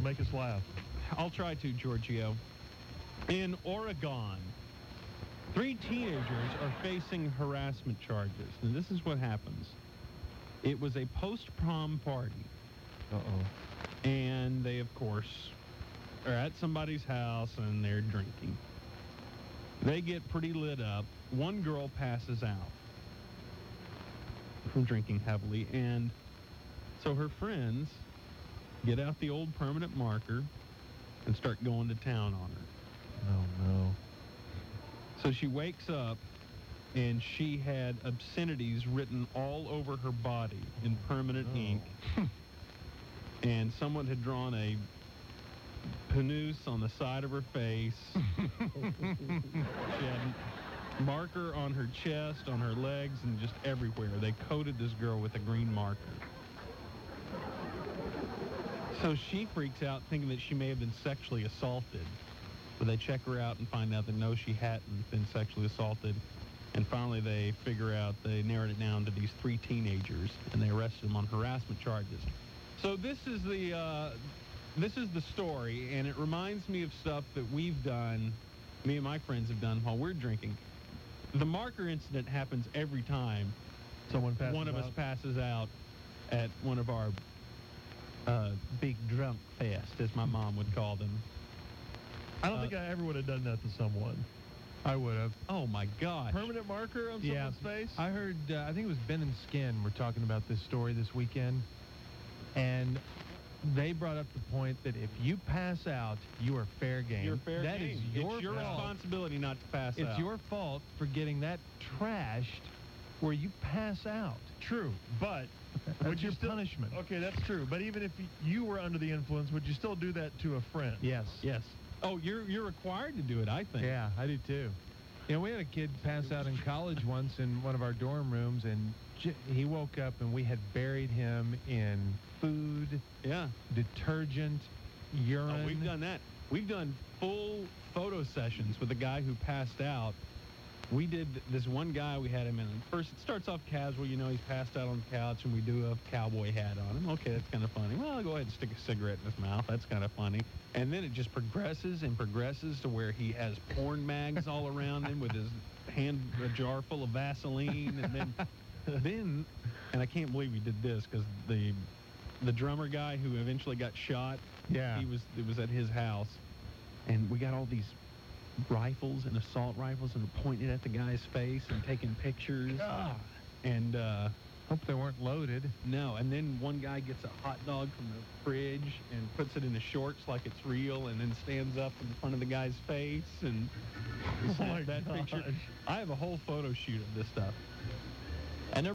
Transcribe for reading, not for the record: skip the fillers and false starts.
make us laugh. I'll try to, Giorgio. In Oregon, 3 teenagers are facing harassment charges. And this is what happens. It was a post-prom party. Uh-oh. And they, of course, are at somebody's house and they're drinking. They get pretty lit up. One girl passes out from drinking heavily. And so her friends get out the old permanent marker and start going to town on her. Oh, no. So she wakes up, and she had obscenities written all over her body in permanent ink. And someone had drawn a panoose on the side of her face. She had marker on her chest, on her legs, and just everywhere. They coated this girl with a green marker. So she freaks out thinking that she may have been sexually assaulted. But they check her out and find out that no, she hadn't been sexually assaulted. And finally they figure out, they narrowed it down to these 3 teenagers, and they arrested them on harassment charges. So this is the story, and it reminds me of stuff that we've done, me and my friends have done while we're drinking. The marker incident happens every time one of us passes out at one of our big drunk fest, as my mom would call them. I don't think I ever would have done that to someone. I would have. Oh, my gosh. Permanent marker on someone's face? I heard, I think it was Ben and Skin were talking about this story this weekend, and they brought up the point that if you pass out, you are fair game. You're fair That game. is your It's your fault. responsibility not to pass out. It's your fault for getting that trashed where you pass out. True, but... That's your punishment. Okay, that's true. But even if you were under the influence, would you still do that to a friend? Yes. Yes. Oh, you're required to do it, I think. Yeah, I do too. You know, we had a kid pass out in college once in one of our dorm rooms, and he woke up and we had buried him in food, detergent, urine. Oh, we've done that. We've done full photo sessions with a guy who passed out. We did this one guy, we had him in. First, it starts off casual, you know, he's passed out on the couch, and we do a cowboy hat on him. Okay, that's kind of funny. Well, I'll go ahead and stick a cigarette in his mouth. That's kind of funny. And then it just progresses and progresses to where he has porn mags all around him with his hand, a jar full of Vaseline. And then, and I can't believe we did this because the drummer guy who eventually got shot, it was at his house. And we got all these rifles and assault rifles and pointing at the guy's face and taking pictures. And hope they weren't loaded. No, and then one guy gets a hot dog from the fridge and puts it in his shorts like it's real, and then stands up in front of the guy's face and that picture. I have a whole photo shoot of this stuff.